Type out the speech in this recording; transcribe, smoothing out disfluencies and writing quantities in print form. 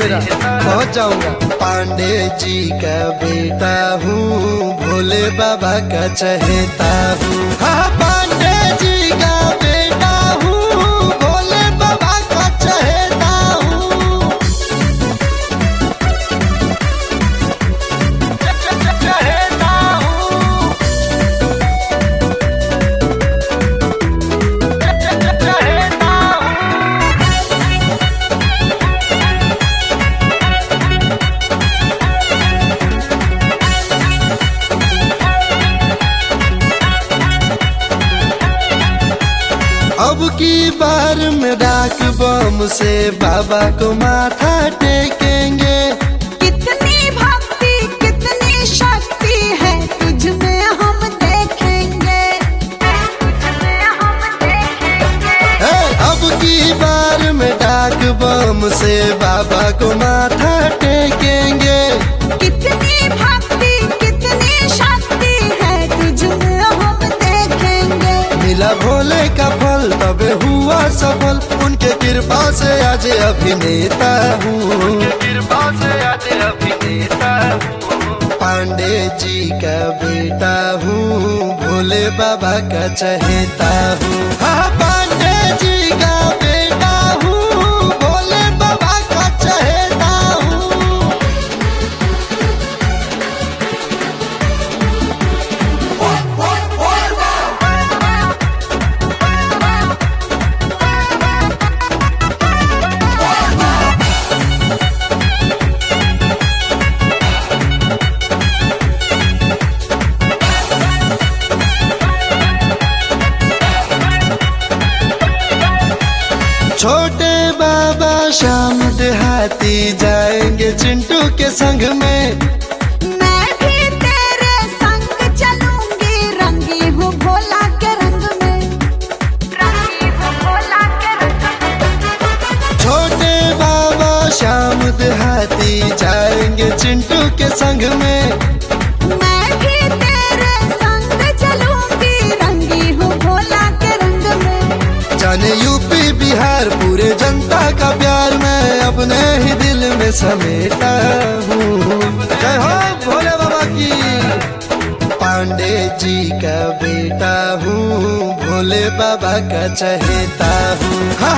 मेरा, पहुंच जाऊंगा। पांडे जी का बेटा हूँ, भोले बाबा का चहेता हूँ। हाँ, पांडे जी का बेटा हूँ, भोले बाबा का चहेता हूँ। चहेता हूँ, चहेता अब की बार में डाक बम से बाबा को माथा टेकेंगे। कितनी भक्ति कितनी शक्ति है तुझ में हम देखेंगे, अब की बार में डाक बम से बाबा को माथा टेकेंगे। कितनी भक्ति कितनी शक्ति है तुझ में हम देखेंगे। मिला भोले का फल तबे हुआ सफल, उनके कृपा से आज अभिनेता हूँ। पांडे जी का बेटा हूँ, भोले बाबा का चहेता हूँ। हाँ, पांडे जी का बेटा हूँ, भोले बाबा का चहेता हूँ। छोटे बाबा शाम देहाती जाएंगे चिंटू के संग में। मैं भी तेरे संग चलूंगी, रंगी हूँ भोला के रंग में, रंगी हूँ भोला के रंग में। छोटे बाबा शाम देहाती जाएंगे चिंटू के संग में। मैं भी तेरे संग चलूंगी, रंगी हूँ भोला के रंग में। जाने यूपी बिहार पूरे जनता का प्यार मैं अपने ही दिल में समेटा हूँ। जय हो भोले बाबा की। पांडे जी का बेटा हूँ, भोले बाबा का चहेता हूँ। हाँ,